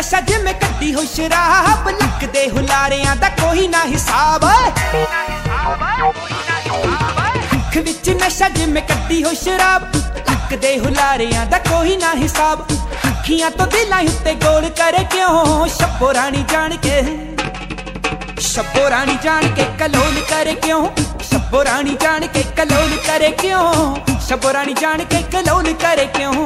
नशा जिमें कट्टी हो शराब, लगदे हुलारियां दा कोई ना हिसाब। अख विच नशा जिमें कट्टी हो शराब, लगदे हुलारियां दा कोई ना हिसाब। अखियां तो दिलां उत्ते गोल करे क्यों, शब्बो रानी जान के, शब्बो रानी जान के कलोल करे क्यों, शब्बो रानी जान के कलोल करे क्यों, शब्बो रानी जान के कलोल करे क्यों।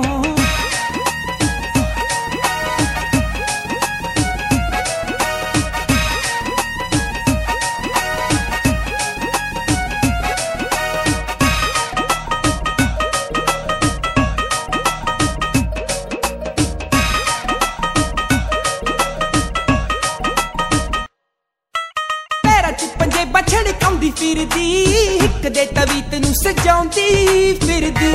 छड़काउंदी फिरदी, हिक दे तवीत नूं सजाउंदी फिरदी।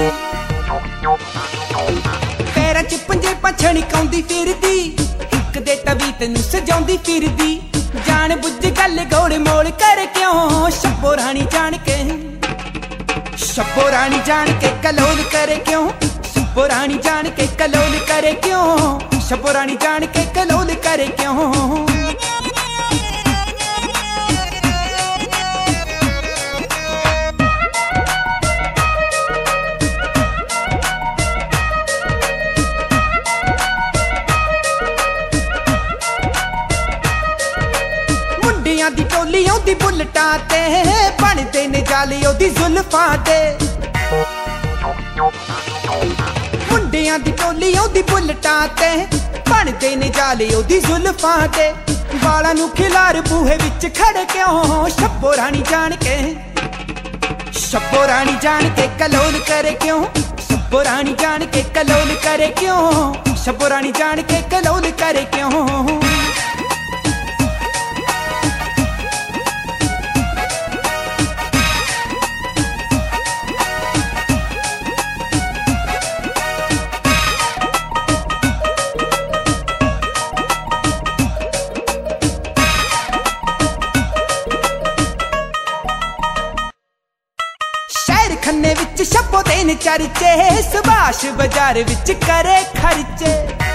पैरां च पंजेबां छड़काउंदी फिरदी, हिक दे तवीत नूं सजाउंदी फिरदी। जान बुझ गल गोल मोल करे क्यों, शब्बो रानी जान के, शब्बो रानी जान के कलोल करे क्यों, शब्बो रानी जान के कलोल करे क्यों, शब्बो रानी जान के कलोल करे क्यों। दी टोली ओदी बुलटां ते, बनदे ने जाले ओदी जुल्फां ते। मुंडियां दी टोली ओदी बुलटां ते, बनदे ने जाले ओदी जुल्फां ते। बालां नूं खिलार बूहे विच खड़े क्यों, शब्बो रानी जान के, शब्बो रानी जान के कलोल करे क्यों, शब्बो रानी जान के कलोल करे क्यों, शब्बो रानी जान के कलोल करे क्यों। खन्ने विच शब्बो देन चर्चे, सुभाष बाजार विच करे खर्चे।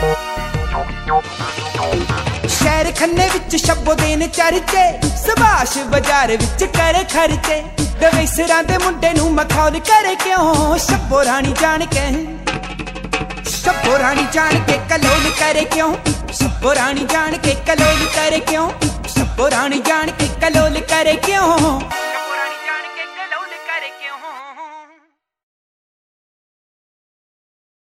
शहर खन्ने विच शब्बो देन चर्चे, सुभाष बाजार विच करे खर्चे। दवेसरां दे मुंडे नूं मखौल करे क्यों, शब्बो रानी जान के, शब्बो रानी जान के कलोल करे क्यों, शब्बो रानी जान के कलोल करे क्यों, शब्बो रानी जान के कलोल करे क्यों, शब्बो रानी जान के कलोल करे क्यों।